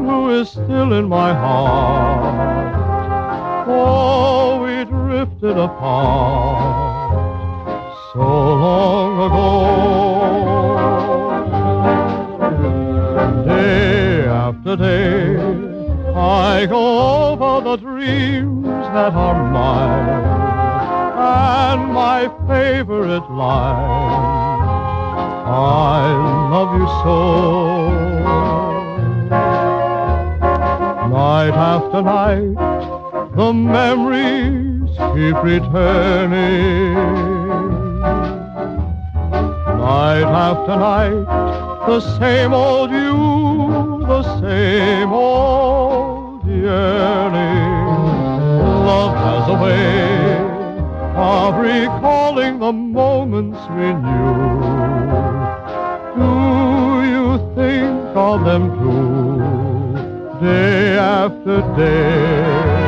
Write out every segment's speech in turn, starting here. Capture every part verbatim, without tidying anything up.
who is still in my heart. Oh, we drifted apart so long ago. Day after day, I go over the dreams that are mine, and my favorite line, I love you so. Night after night, the memories keep returning. Night after night, the same old you, the same old yearning. Love has a way of recalling the moments we knew. Do you think of them too, day after day?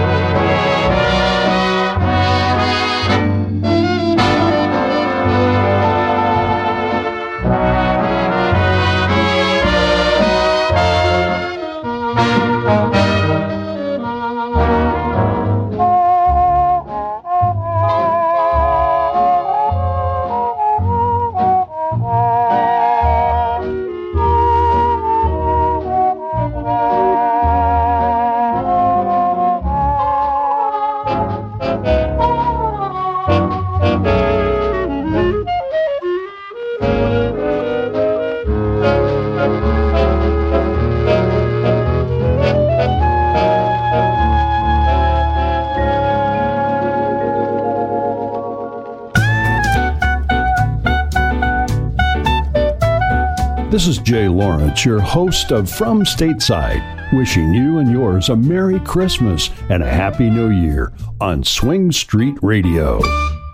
This is Jay Lawrence, your host of From Stateside, wishing you and yours a Merry Christmas and a Happy New Year on Swing Street Radio.